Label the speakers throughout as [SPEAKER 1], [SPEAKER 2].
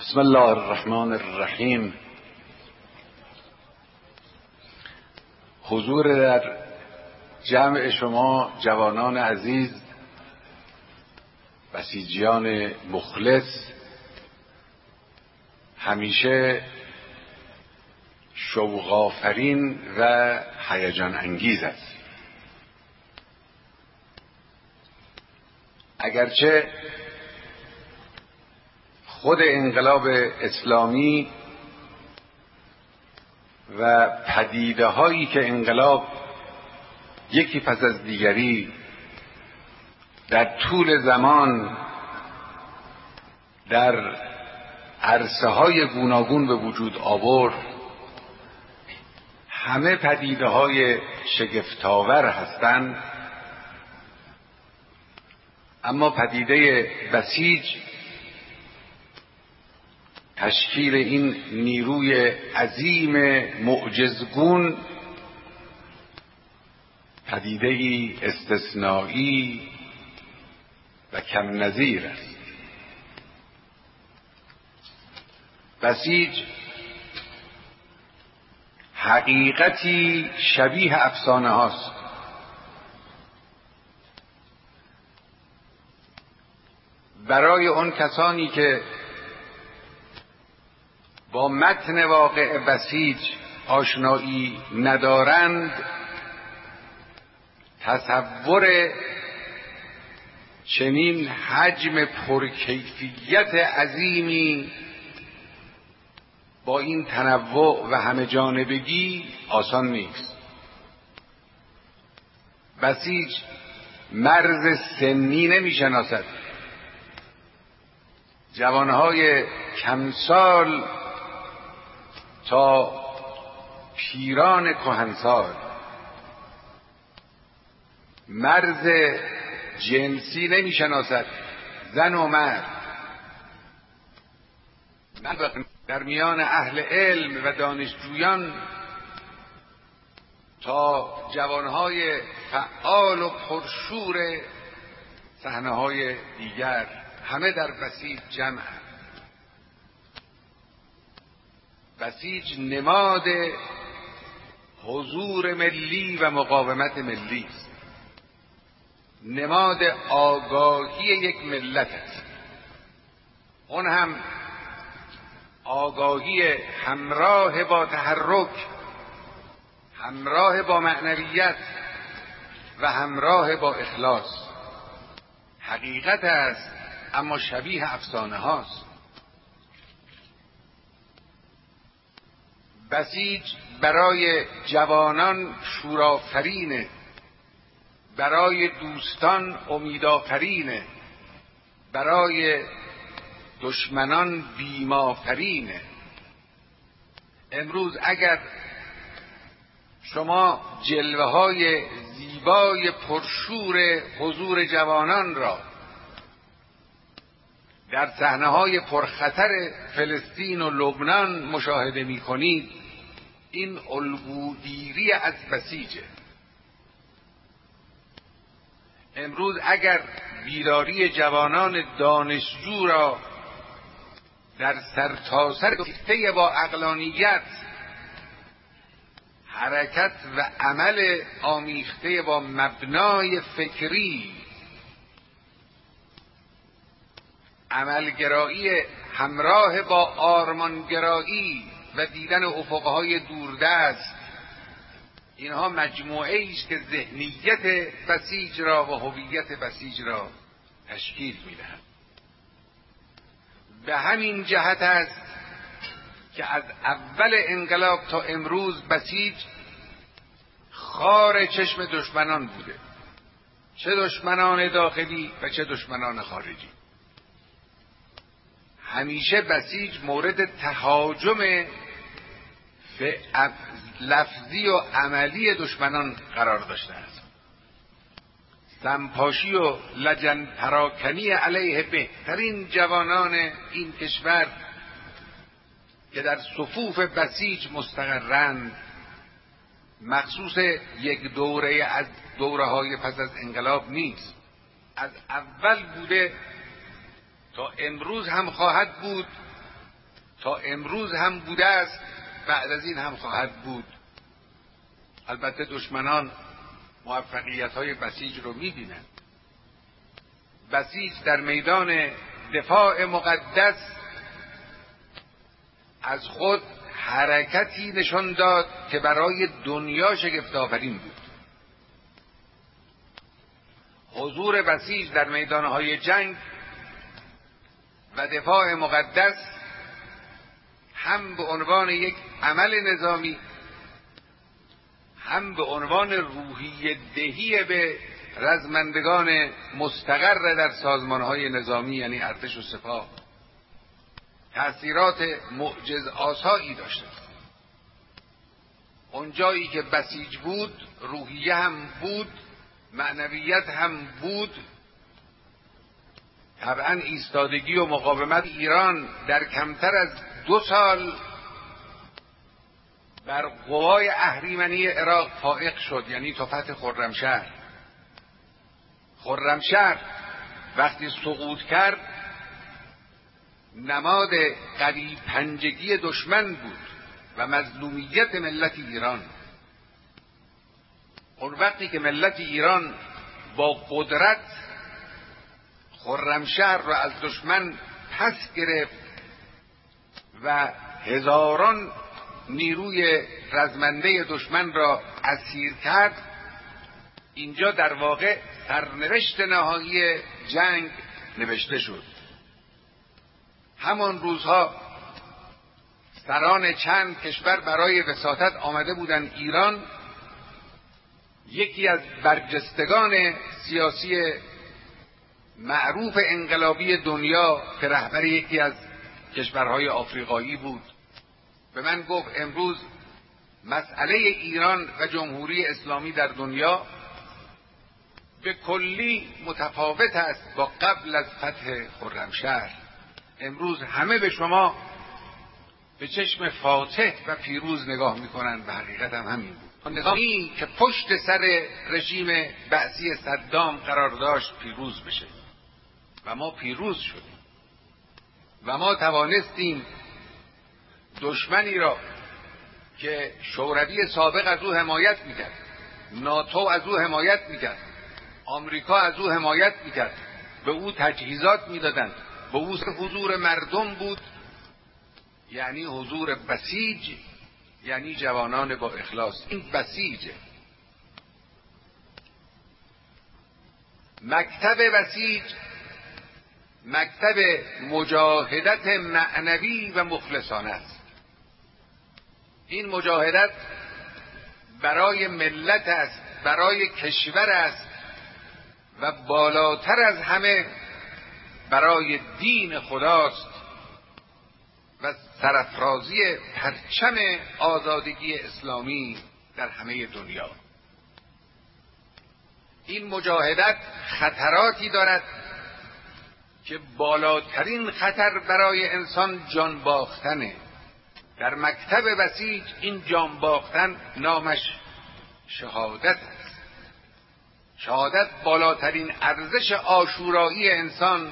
[SPEAKER 1] بسم الله الرحمن الرحیم. حضور در جمع شما جوانان عزیز، بسیجیان مخلص، همیشه شوق‌آفرین و هیجان انگیز است. اگرچه خود انقلاب اسلامی و پدیده هایی که انقلاب یکی پس از دیگری در طول زمان در عرصه های گوناگون به وجود آورد، همه پدیده های شگفت‌آور هستند، اما پدیده بسیج تشکیل این نیروی عظیم معجزگون پدیده‌ای استثنایی و کم نظیر است. بسیج حقیقتی شبیه افسانه هاست. برای اون کسانی که با متن واقع بسیج آشنایی ندارند، تصور چنین حجم پرکیفیت عظیمی با این تنوع و همه جانبگی آسان نیست. بسیج مرز سنی نمی‌شناسد. جوانهای کمسال تا پیران کهنسال، مرز جنسی نمی‌شناسد. زن و مرد در میان اهل علم و دانشجویان تا جوانهای فعال و پرشور صحنه‌های دیگر، همه در بسیج جمع. بسیج نماد حضور ملی و مقاومت ملی است، نماد آگاهی یک ملت است. اون هم آگاهی همراه با تحرک، همراه با معنویت و همراه با اخلاص. حقیقت است اما شبیه افسانه هاست. بسیج برای جوانان شورآفرینه، برای دوستان امیدآفرینه، برای دشمنان بیمآفرینه. امروز اگر شما جلوه های زیبای پرشور حضور جوانان را در صحنه‌های پرخطر فلسطین و لبنان مشاهده می‌کنید، این الگوگیری از بسیجه. امروز اگر بیداری جوانان دانشجو را در سرتاسر گفته با عقلانیت، حرکت و عمل آمیخته با مبنای فکری، عملگرایی همراه با آرمانگرایی و دیدن افقهای دوردست، اینها مجموعه است که ذهنیت بسیج را و هویت بسیج را تشکیل می‌دهد. به همین جهت است که از اول انقلاب تا امروز بسیج خار چشم دشمنان بوده، چه دشمنان داخلی و چه دشمنان خارجی. همیشه بسیج مورد تهاجم لفظی و عملی دشمنان قرار داشته است. سمپاشی و لجن پراکنی علیه بهترین جوانان این کشور که در صفوف بسیج مستقرند، مخصوص یک دوره از دوره‌های پس از انقلاب نیست. از اول بوده تا امروز هم خواهد بود تا امروز هم بوده است، بعد از این هم خواهد بود. البته دشمنان موفقیت‌های بسیج رو می‌بینند. بسیج در میدان دفاع مقدس از خود حرکتی نشان داد که برای دنیا شگفت‌آفرین بود. حضور بسیج در میدان‌های جنگ و دفاع مقدس هم به عنوان یک عمل نظامی، هم به عنوان روحیه دهی به رزمندگان مستقر در سازمان‌های نظامی یعنی ارتش و سپاه تأثیرات معجزآسایی داشته. اونجایی که بسیج بود روحیه هم بود، معنویت هم بود. طبعا ایستادگی و مقاومت ایران در کمتر از 2 سال بر قوای اهریمنی عراق فائق شد، یعنی تا فتح خرمشهر. خرمشهر وقتی سقوط کرد نماد قوی پنجگی دشمن بود و مظلومیت ملت ایران. اون وقتی که ملت ایران با قدرت خرمشهر را از دشمن پس گرفت و هزاران نیروی رزمنده دشمن را اسیر کرد، اینجا در واقع سرنوشت نهایی جنگ نوشته شد. همان روزها سران چند کشور برای وساطت آمده بودند ایران. یکی از برجستگان سیاسی معروف انقلابی دنیا که رهبر یکی از کشورهای آفریقایی بود به من گفت امروز مسئله ایران و جمهوری اسلامی در دنیا به کلی متفاوت است با قبل از فتح خرمشهر. امروز همه به شما به چشم فاتح و پیروز نگاه میکنند و حقیقت هم همین بود. نظامی که پشت سر رژیم بعثی صدام قرار داشت پیروز بشه و ما پیروز شدیم و ما توانستیم دشمنی را که شوروی سابق از او حمایت میکرد، ناتو از او حمایت میکرد، آمریکا از او حمایت میکرد، به او تجهیزات میدادند، به او حضور مردم بود، یعنی حضور بسیج، یعنی جوانان با اخلاص. این بسیجه. مکتب بسیج مکتب مجاهدت معنوی و مخلصانه است. این مجاهدت برای ملت است، برای کشور است و بالاتر از همه برای دین خداست و سرافرازی پرچم آزادگی اسلامی در همه دنیا. این مجاهدت خطراتی دارد که بالاترین خطر برای انسان جان باختنه. در مکتب بسیج این جان باختن نامش شهادت است. شهادت بالاترین ارزش عاشورایی انسان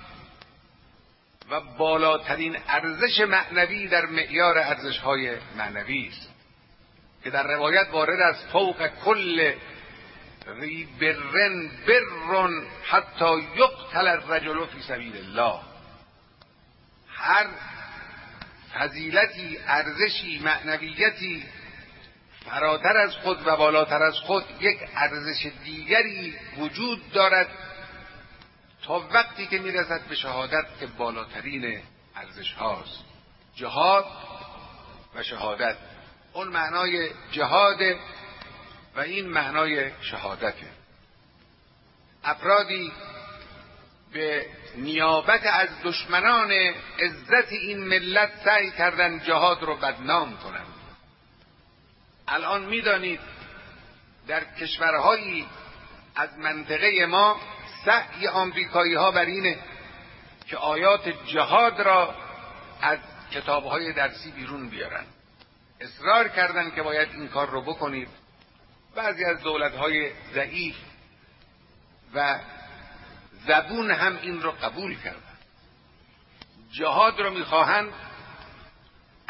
[SPEAKER 1] و بالاترین ارزش معنوی در معیار ارزش‌های معنوی است که در روایت وارد است فوق کل ذی برن برن حتی یقتل الرجل فی سبیل الله. هر فضیلتی، ارزشی، معنویتی فراتر از خود و بالاتر از خود یک ارزش دیگری وجود دارد تا وقتی که میرسد به شهادت که بالاترین ارزش هاست. جهاد و شهادت، اون معنای جهاده و این معنای شهادته. افرادی به نیابت از دشمنان عزت این ملت سعی کردن جهاد رو بدنام کنند. الان میدانید در کشورهایی از منطقه ما سعی آمریکایی ها بر اینه که آیات جهاد را از کتابهای درسی بیرون بیارن. اصرار کردن که باید این کار رو بکنید. بعضی از دولت‌های ضعیف و زبون هم این رو قبول کردن. جهاد رو میخواهند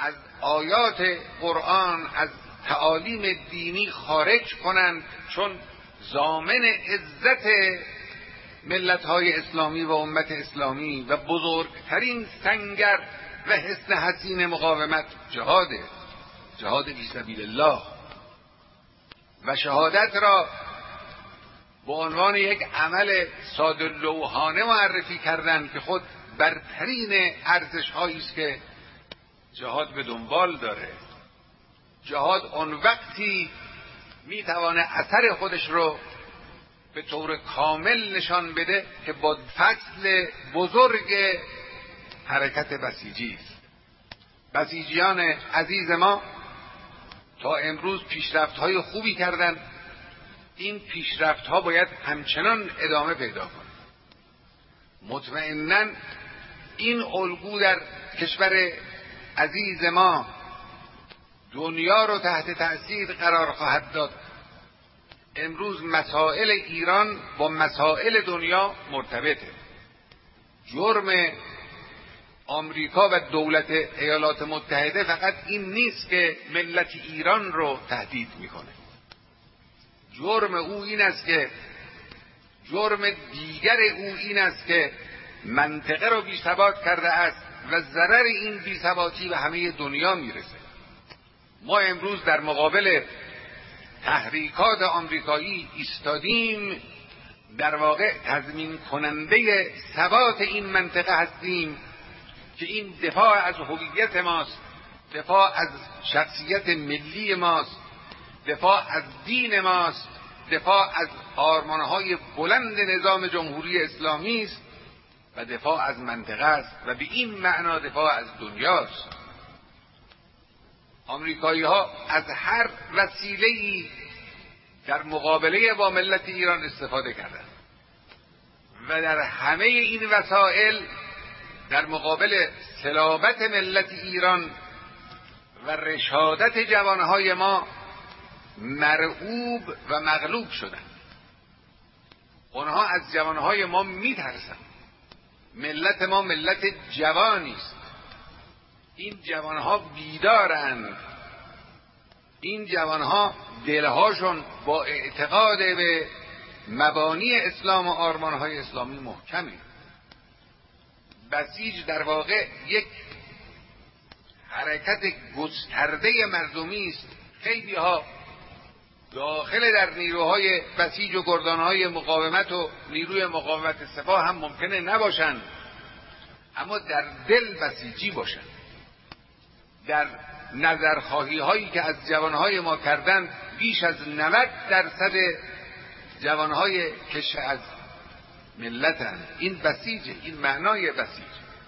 [SPEAKER 1] از آیات قرآن، از تعالیم دینی خارج کنند، چون ضامن عزت ملت‌های اسلامی و امت اسلامی و بزرگترین سنگر و حصن حصین مقاومت جهاد فی سبیل الله و شهادت را به عنوان یک عمل ساده لوحانه معرفی کردن که خود برترین ارزش‌هایی است که جهاد به دنبال داره. جهاد اون وقتی میتوانه اثر خودش رو به طور کامل نشان بده که با فصل بزرگ حرکت بسیجی است. بسیجیان عزیز ما تا امروز پیشرفت‌های خوبی کردند. این پیشرفت‌ها باید همچنان ادامه پیدا کنه. مطمئناً این الگو در کشور عزیز ما دنیا رو تحت تأثیر قرار خواهد داد. امروز مسائل ایران با مسائل دنیا مرتبطه. جرم آمریکا و دولت ایالات متحده فقط این نیست که ملت ایران رو تهدید میکنه. جرم دیگر او این است که منطقه رو بی‌ثبات کرده است و ضرر این بی‌ثباتی به همه دنیا میرسه. ما امروز در مقابل تحریکات آمریکایی ایستادیم، در واقع تضمین کننده ثبات این منطقه هستیم که این دفاع از هویت ماست، دفاع از شخصیت ملی ماست، دفاع از دین ماست، دفاع از آرمانهای بلند نظام جمهوری اسلامی است و دفاع از منطقه است و به این معنا دفاع از دنیاست. آمریکایی ها از هر وسیله‌ای در مقابله با ملت ایران استفاده کردند و در همه این وسایل در مقابل صلابت ملت ایران و رشادت جوانهای ما مرعوب و مغلوب شدند. اونها از جوانهای ما میترسند. ملت ما ملت جوانی است. این جوانها بیدارند. این جوانها دلهاشون با اعتقاد به مبانی اسلام و آرمانهای اسلامی محکمی. بسیج در واقع یک حرکت گسترده مردمی است. خیلی ها داخل در نیروهای بسیج و گردانهای مقاومت و نیروی مقاومت سپاه هم ممکنه نباشند، اما در دل بسیجی باشند. در نظرخواهی هایی که از جوانهای ما کردند بیش از 90% جوانهای کش از ملتند. این بسیجه، این معنای بسیج.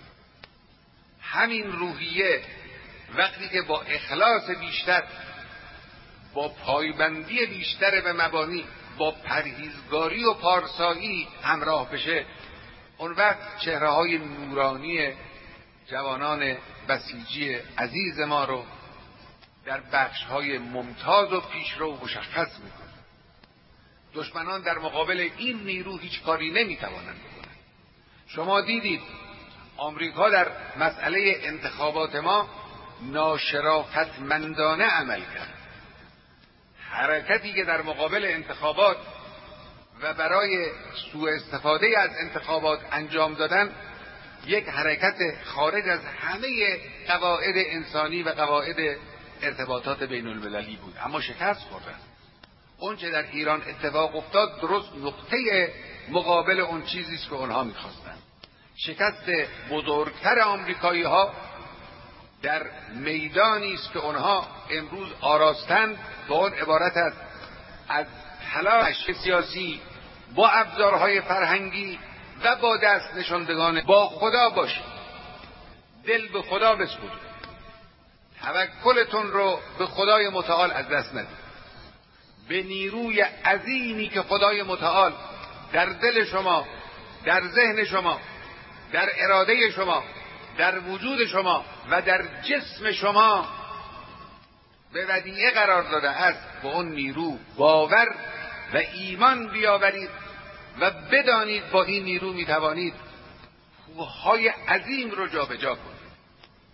[SPEAKER 1] همین روحیه وقتی که با اخلاص بیشتر، با پایبندی بیشتر به مبانی، با پرهیزگاری و پارسایی همراه بشه، اون وقت چهره‌های نورانی جوانان بسیجی عزیز ما رو در بخش‌های ممتاز و پیشرو مشخص می‌کنه. دشمنان در مقابل این نیرو هیچ کاری نمی‌توانند بکنند. شما دیدید آمریکا در مسئله انتخابات ما ناشرافتمندانه عمل کرد. حرکتی که در مقابل انتخابات و برای سوء استفاده از انتخابات انجام دادن یک حرکت خارج از همه قواعد انسانی و قواعد ارتباطات بین المللی بود، اما شکست خوردن. اون چه در ایران اتفاق افتاد درست نقطه مقابل اون چیزی است که اونها می‌خواستند. شکست بزرگتر آمریکایی ها در میدانی است که اونها امروز آراستند به اون عبارت است از تلاش سیاسی با ابزارهای فرهنگی و با دست نشاندگان با خدا باشید، دل به خدا بسپرید، توکلتون رو به خدای متعال از دست ندید، به نیروی عظیمی که خدای متعال در دل شما، در ذهن شما، در اراده شما، در وجود شما و در جسم شما به ودیعه قرار داده است، به اون نیرو باور و ایمان بیاورید و بدانید با این نیرو میتوانید کوههای عظیم رو جابجا کنید.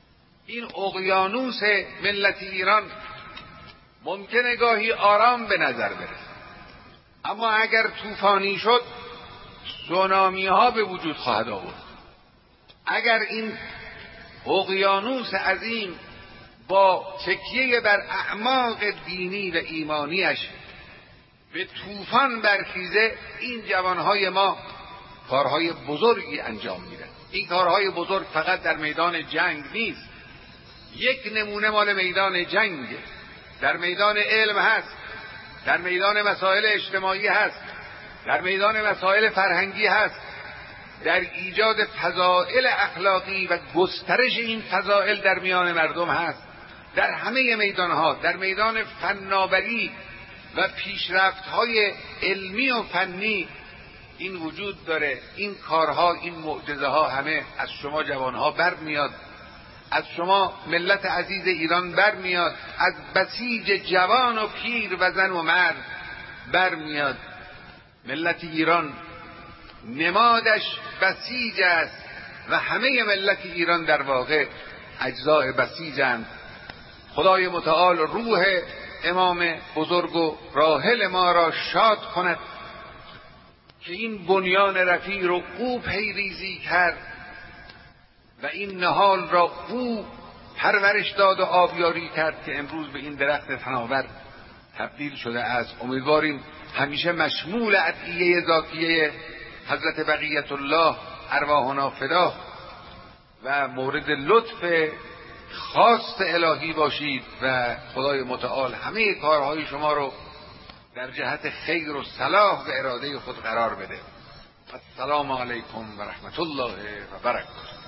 [SPEAKER 1] این اقیانوس ملت ایران ممکنه گاهی آرام به نظر برسه، اما اگر طوفانی شد سونامی ها به وجود خواهد آورد. اگر این اقیانوس عظیم با تکیه بر اعماق دینی و ایمانیش به طوفان برخیزه، این جوانهای ما کارهای بزرگی انجام میدن. این کارهای بزرگ فقط در میدان جنگ نیست. یک نمونه مال میدان جنگ، در میدان علم هست، در میدان مسائل اجتماعی هست، در میدان مسائل فرهنگی هست، در ایجاد فضائل اخلاقی و گسترش این فضائل در میان مردم هست. در همه میدانها، در میدان فناوری و پیشرفت‌های علمی و فنی این وجود داره. این کارها، این معجزه ها همه از شما جوانها برمیاد، از شما ملت عزیز ایران برمیاد، از بسیج جوان و پیر و زن و مرد برمیاد. ملت ایران نمادش بسیج است و همه ملت ایران در واقع اجزای بسیجند. خدای متعال روح امام بزرگ و راحل ما را شاد کند که این بنیان رفیع رو او پیریزی کرد و این نهال را او پرورش داد و آبیاری کرد که امروز به این درخت تناور تبدیل شده است. امیدواریم همیشه مشمول عطیه ذاتیه حضرت بقیت الله ارواحنا فدا و مورد لطف خاص الهی باشید و خدای متعال همه کارهای شما رو در جهت خیر و صلاح و اراده خود قرار بده. السلام علیکم و رحمت الله و برکاته.